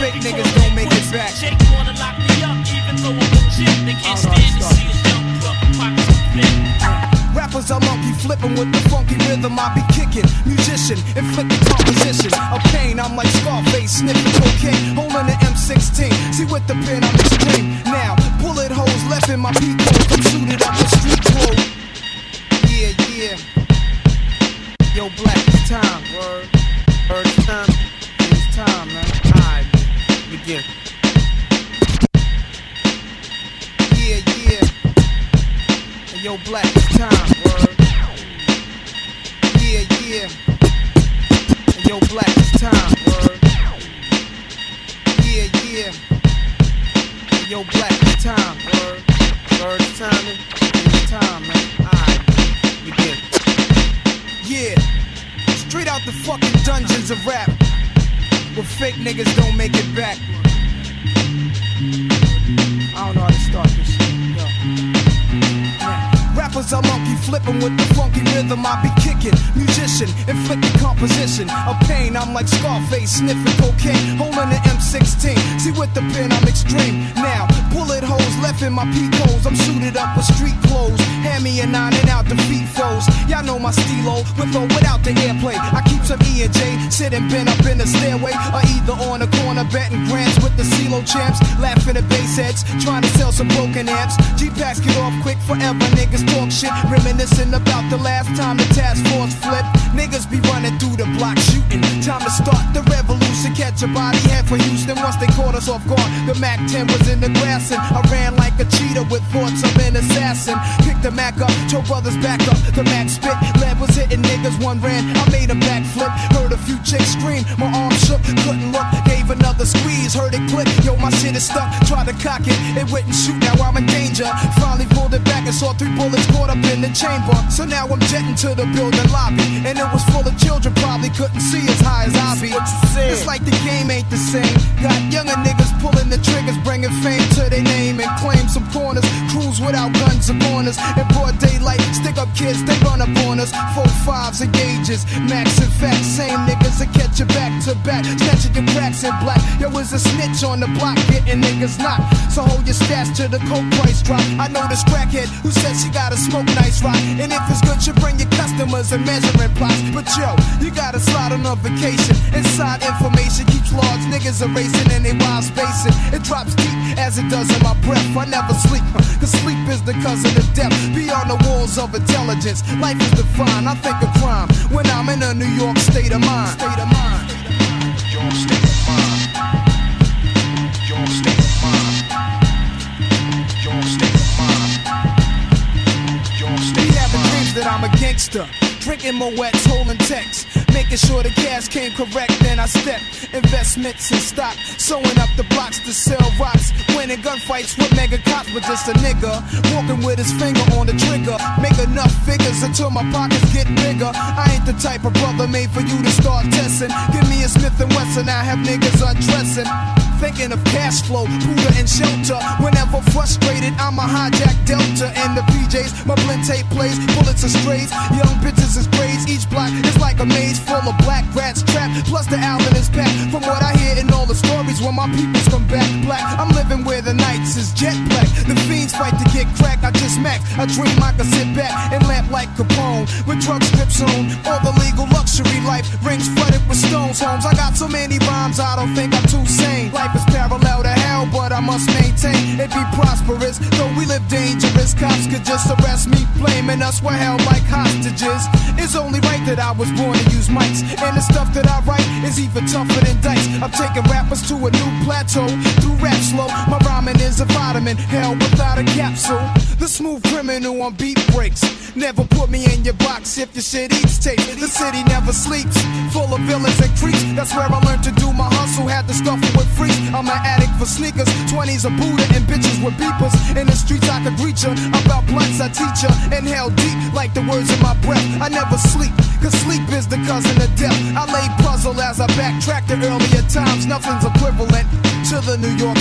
fake niggas don't make it back. Jake wanna lock me up, even though I'm legit. They can't stand to see a young buck pockets so thick. Rappers are monkey flipping with the funky rhythm I be kicking. Musician, inflicting composition of pain. I'm like Scarface, sniffing cocaine, holding the M16. See with the pen I'm extreme. Now, bullet holes left in my peak holes. I'm suited up with street clothes. Yeah, yeah. Yo, Black, it's time. Word. It's time. It's time, man. Alright, begin. Yeah, yeah. Yo, Black, it's time. Word. Yeah, yeah. Yo, Black, it's time. Word. Yeah, yeah. Yo, Black, it's time. Word. Word, it's time. It's time, man. Alright, begin. Yeah. Straight out the fucking dungeons of rap, where fake niggas don't make it back. I don't know how to start this shit. Yo. Yeah. Rappers are monkey flipping with the funky rhythm I be kicking. Musician, inflicting composition of pain. I'm like Scarface, sniffing cocaine, holding the M16. See with the pen I'm extreme. Now, bullet holes left in my peak holes. I'm suited up with street clothes. Hand me a 9 and out defeat foes. Y'all know my stilo, with or without the airplay. I keep some E and J, sitting bent up in the stairway, or either on the corner betting grants with the CeeLo champs, laughing at bass heads, trying to sell some broken amps. G-Packs get off quick forever, niggas talk shit, reminiscing about the last time the task force flipped. Niggas be running through the block shooting. Time to start the revolution, catch a body head for Houston. Once they caught us off guard, the Mac 10 was in the grass, and I ran like a cheetah with thoughts of an assassin. Picked the Mac up, Joe Brothers back up, the Mac spit, lead was hitting niggas, one ran, I made a backflip, heard a few chicks scream, my arm shook, couldn't look, gave another squeeze, heard it click, yo my shit is stuck, tried to cock it, it wouldn't shoot, now I'm in danger, finally pulled it back and saw 3 bullets caught up in the chamber, so now I'm jetting to the building lobby, and it was full of children, probably couldn't see as high as I be. It's like the game ain't the same, got younger niggas pulling the triggers, bringing fame to their name and claim some corners, crews without guns or corners, in broad daylight, stick up kids, they run up on us, 4-5s and gauges, max and facts, same niggas that catch you back to back, snatching your cracks in black, yo is a snitch on the block, getting niggas knocked, so hold your stats till the coke price drop, I know this crackhead who says she gotta smoke nice rock, and if it's good you bring your customers and measuring plots, but yo, you gotta slide on a vacation, inside information keeps large, niggas are racing and they wild spacing, it drops deep as it does in my breath, I never sleep, cause sleep is the cousin of death, beyond the walls of intelligence, life is defined, I think of crime, when I'm in a New York state of mind. State of mind. Your state of mind. Your state of mind. Your state of mind. Your state of mind. We having dreams that I'm a gangster, drinking Moet's, holding texts, making sure the cash came correct, then I step, investments in stock, sewing up the blocks to sell rocks, winning gunfights with mega cops, but just a nigga, walking with his finger on the trigger, make enough figures until my pockets get bigger, I ain't the type of brother made for you to start testing, give me a Smith & Wesson, I have niggas undressing, thinking of cash flow, Buddha and shelter, whenever frustrated, I'm a hijack Delta, and the PJs, my blend tape plays, bullets are strays, young bitches is braids, each block is like a maze full of black rats trapped, plus the Allen is packed. From what I hear in all the stories, when my peoples come back black, I'm living where the nights is jet black. The fiends fight to get cracked, I just max. I dream I can sit back and lamp like Capone, with drug strips on, all the legal luxury life, rings flooded with stones, homes. I got so many rhymes, I don't think I'm too sane. Life is parallel to hell, but I must maintain it be prosperous, though we live dangerous. Cops could just arrest me, blaming us, we're held like hostages. It's only right that I was born to use mics, and the stuff that I write is even tougher than dice. I'm taking rappers to a new plateau through rap slow. My rhyming is a vitamin, hell without a capsule. The smooth criminal on beat breaks. Never put me in your box if your shit eats tape. The city never sleeps, full of villains and creeps. That's where I learned to do my hustle, had to scuffle with freaks. I'm an addict for sneakers, 20s a Buddha and bitches with beepers. In the streets I could reach her, about blunts I teach her. Inhale deep like the words in my breath. I never sleep, cause sleep is the cousin of death. I lay puzzle as I backtrack to earlier times. Nothing's equivalent to the New York